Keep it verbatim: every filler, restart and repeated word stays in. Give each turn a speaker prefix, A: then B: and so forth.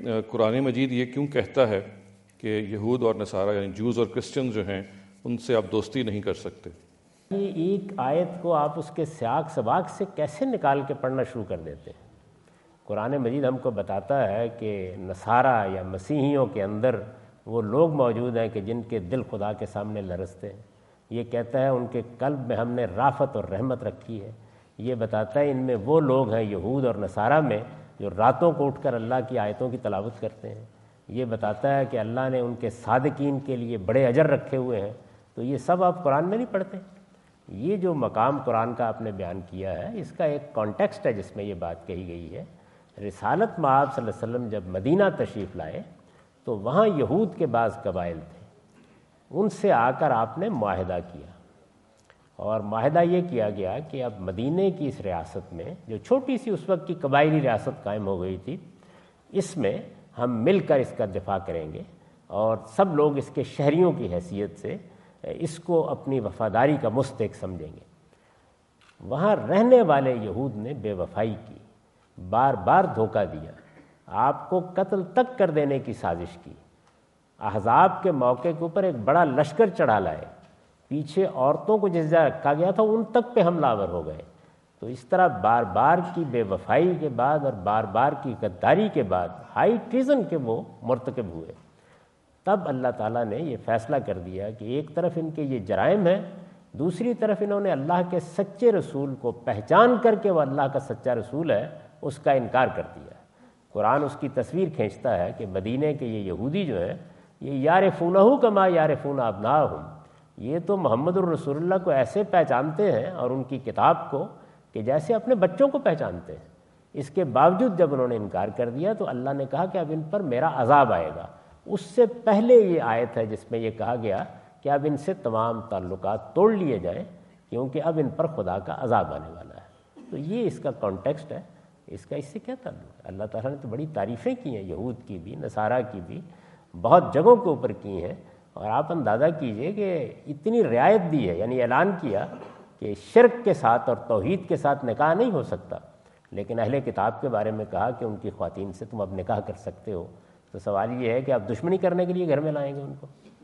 A: قرآن مجید یہ کیوں کہتا ہے کہ یہود اور نصارہ یعنی جوز اور کرسچن جو ہیں ان سے آپ دوستی نہیں کر سکتے؟
B: یہ ایک آیت کو آپ اس کے سیاق سباق سے کیسے نکال کے پڑھنا شروع کر دیتے ہیں؟ قرآن مجید ہم کو بتاتا ہے کہ نصارہ یا مسیحیوں کے اندر وہ لوگ موجود ہیں کہ جن کے دل خدا کے سامنے لرزتے ہیں. یہ کہتا ہے ان کے قلب میں ہم نے رافت اور رحمت رکھی ہے. یہ بتاتا ہے ان میں وہ لوگ ہیں یہود اور نصارہ میں جو راتوں کو اٹھ کر اللہ کی آیتوں کی تلاوت کرتے ہیں. یہ بتاتا ہے کہ اللہ نے ان کے صادقین کے لیے بڑے اجر رکھے ہوئے ہیں. تو یہ سب آپ قرآن میں نہیں پڑھتے. یہ جو مقام قرآن کا آپ نے بیان کیا ہے اس کا ایک کانٹیکسٹ ہے جس میں یہ بات کہی گئی ہے. رسالت مآب صلی اللہ علیہ وسلم جب مدینہ تشریف لائے تو وہاں یہود کے بعض قبائل تھے. ان سے آ کر آپ نے معاہدہ کیا اور معاہدہ یہ کیا گیا کہ اب مدینے کی اس ریاست میں جو چھوٹی سی اس وقت کی قبائلی ریاست قائم ہو گئی تھی اس میں ہم مل کر اس کا دفاع کریں گے اور سب لوگ اس کے شہریوں کی حیثیت سے اس کو اپنی وفاداری کا مستحق سمجھیں گے. وہاں رہنے والے یہود نے بے وفائی کی, بار بار دھوکہ دیا, آپ کو قتل تک کر دینے کی سازش کی. احزاب کے موقع کے اوپر ایک بڑا لشکر چڑھا لائے, پیچھے عورتوں کو جس جگہ رکھا گیا تھا ان تک پہ حملہ آور ہو گئے. تو اس طرح بار بار کی بے وفائی کے بعد اور بار بار کی غداری کے بعد ہائی ٹریزن کے وہ مرتکب ہوئے. تب اللہ تعالیٰ نے یہ فیصلہ کر دیا کہ ایک طرف ان کے یہ جرائم ہیں, دوسری طرف انہوں نے اللہ کے سچے رسول کو پہچان کر کے وہ اللہ کا سچا رسول ہے اس کا انکار کر دیا. قرآن اس کی تصویر کھینچتا ہے کہ مدینے کے یہ یہودی جو ہیں یہ یعرفونہ کما یعرفون ابناءہم, یہ تو محمد الرسول اللہ کو ایسے پہچانتے ہیں اور ان کی کتاب کو کہ جیسے اپنے بچوں کو پہچانتے ہیں. اس کے باوجود جب انہوں نے انکار کر دیا تو اللہ نے کہا کہ اب ان پر میرا عذاب آئے گا. اس سے پہلے یہ آیت ہے جس میں یہ کہا گیا کہ اب ان سے تمام تعلقات توڑ لیے جائیں کیونکہ اب ان پر خدا کا عذاب آنے والا ہے. تو یہ اس کا کانٹیکسٹ ہے. اس کا اس سے کیا تعلق ہے؟ اللہ تعالیٰ نے تو بڑی تعریفیں کی ہیں یہود کی بھی نصارہ کی بھی, بہت جگہوں کے اوپر کی ہیں. اور آپ اندازہ کیجئے کہ اتنی رعایت دی ہے, یعنی اعلان کیا کہ شرک کے ساتھ اور توحید کے ساتھ نکاح نہیں ہو سکتا, لیکن اہل کتاب کے بارے میں کہا کہ ان کی خواتین سے تم اب نکاح کر سکتے ہو. تو سوال یہ ہے کہ آپ دشمنی کرنے کے لیے گھر میں لائیں گے ان کو؟